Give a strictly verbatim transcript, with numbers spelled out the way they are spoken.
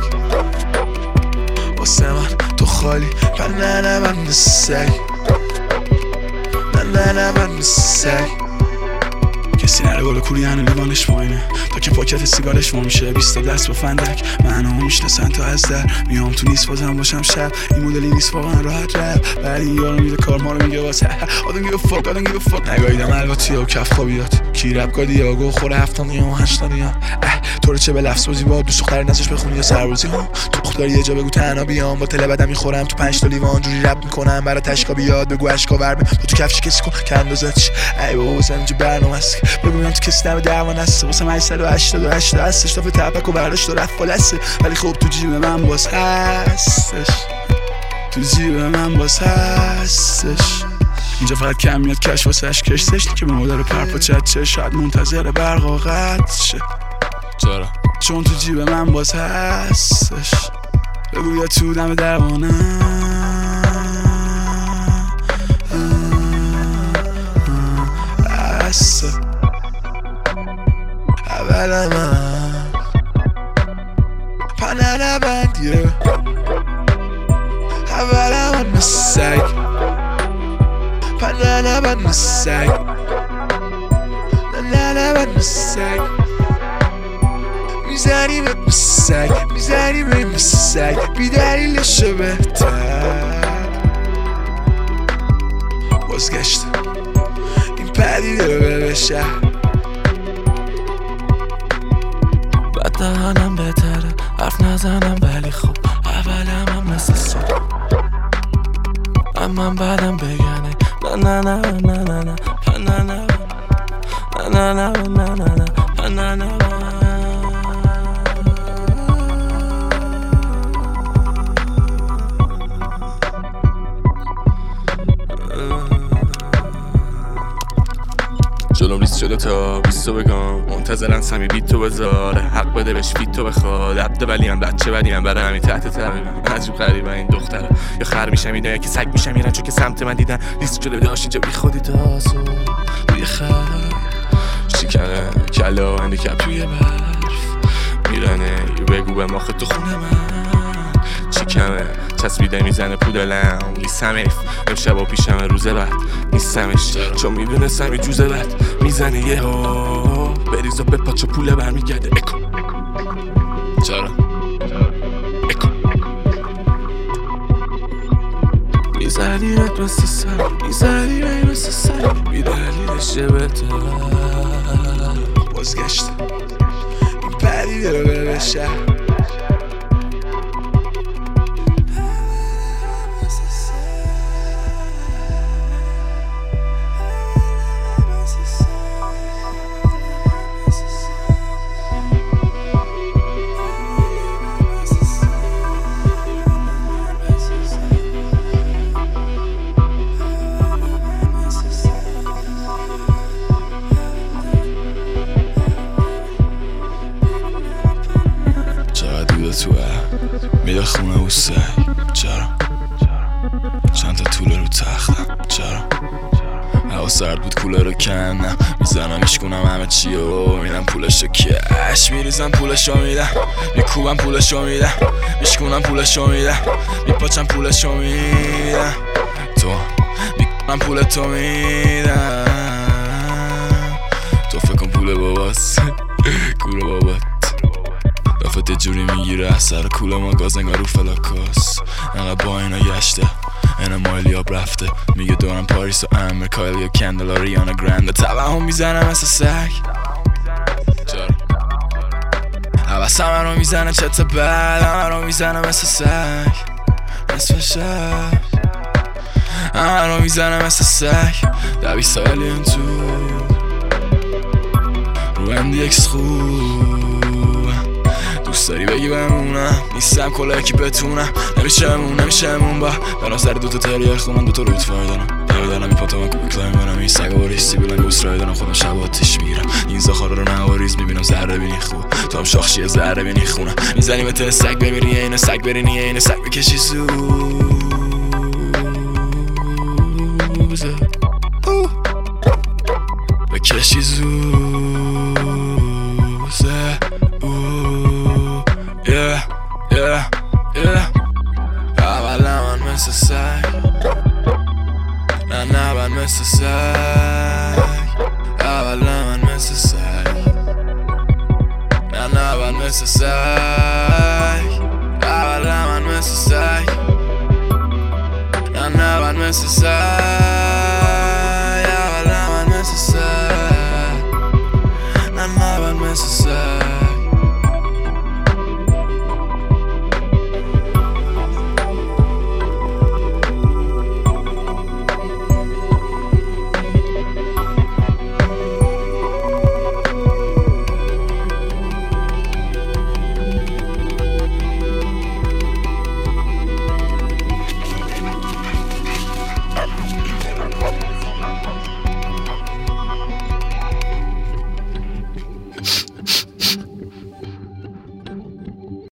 واسه من تو خالی من نه نه من مثل نه نه نه من مثل کسی نره بالا کوری هنو لیوانش پایینه تا که پاکت سیگارش ما میشه بیست تا دست با فندک منو میشناسن تا از در میام تو نیست بازم باشم شب این مدلی نیست واقعا راحت رب بعد این یارو میده کار ما رو میگه واسه آدم گیو فاک آدم گیو فاک نگاهیدم الواتی و کف خوابیات کی رب گادی یا گو خوره هفتانی و هشتانی ها تو رو چه به لفظ بازی با دوست دختر نزش بخونی یا سربازی ها تو دختری یه جا بگو تنها بیام با تله بدم میخورم تو پنج تا لیوان جوری رب میکنم برات تشکا بیاد بگو اشکا ورمه تو تو کفش کسی کن که اندازتش ای بابا واسه اینجا برنامه‌ست بگویم تو کسی دم درمان هست واسه هشتصد و هشتاد و هشت هستش تا تپک و برداشت و رفت فالسه ولی خب تو جیب من باز هستش تو جیب من باز هستش اینجا فقط کم میاد کش واسه اش کشتش که به مادر پرپا چد چه شاید منتظر برقا قد شه چرا؟ چون تو جیب من باز هستش بگو یا تو دم درمانم هسته اول من پنه نبند یه اول من مسک پنه نبند مسک نه نبند مسک میزنی به مسک میزنی به مسک بی دلیلشو بهتر بازگشت این پدیده رو به شهر بد دهنم بهتره حرف نزنم ولی خب اولم هم مثل صبح اما بعدم بگنه نه نه نه نه نه نه نه نه نه نه نه نه نه نه نه جلوم ریست شده تا بیستو بگم منتظرن سمی بیت تو بذاره حق بده بهش فیت تو بخواد عبده ولی هم بچه ولی هم برای همین تحت تقریبا عجیب غریبه این دختره یا خر میشم اینا یا که سگ میشم میرن چون که سمت من دیدن ریست شده داشت اینجا بی خودی تاسو روی خر شکنه کلا هندیکپ توی برف میرنه یه بگو به ماخه تو خونه من چی کمه تصویده میزنه پودلم لیسم ایف امشب و پیشم روزه بعد نیستمش چون میدونستم یه جوزه بعد میزنه یه ها بریز و بپاچ و پوله برمیگرده اکو چرا اکو میزنی رد مثل سر میزنی رد مثل سر بیدلیلش بهتر بازگشت این پدیده رو به شهر توه میده خونه و سگ چرا چند تا طوله رو تختم چرا هوا سرد بود کوله رو کنم میزنم میشکنم همه چی و میدم پولشو کش میریزم پولشو میدم میکوبم پولشو میدم میشکنم پولشو میدم میپاچم پولشو میدم تو میکنم پولتو میدم تو فکر کن پول باباست کوله بابات دافت یه جوری میگیره سر کوله ما گاز انگار رو فلاکاس انقدر با اینا گشته اینا مایلی آب رفته میگه دورم پاریس و امریکایل یا کندل و ریانا گرنده طبعا هم میزنه مثل سگ چرا حوث همه رو میزنه چت بد همه رو میزنه مثل سگ نصف شب همه رو میزنه مثل سگ دوی سالیان تو رو ام دی اکس خوب دوست داری بگی بمونم نیستم کلا کی بتونم نمیشمون نمیشمون با برام سر دوتا تریار خونم دوتا روت فای دارم دار دارم میپاتم من کوبی کلایم برم این سگ و ریستی بلن گوست رای دارم خودم شب آتیش میرم این زخارا رو نواریز میبینم ذره بینی خوب تو هم شاخشی ذره بینی خونم میزنی به تن سگ بمیری اینه سگ برینی اینه سگ بکشی زوزه بکشی زوزه Yeah, yeah, yeah, yeah. اول من مثل سگ نه نه من مثل سگ اول من مثل سگ نه نه من مثل سگ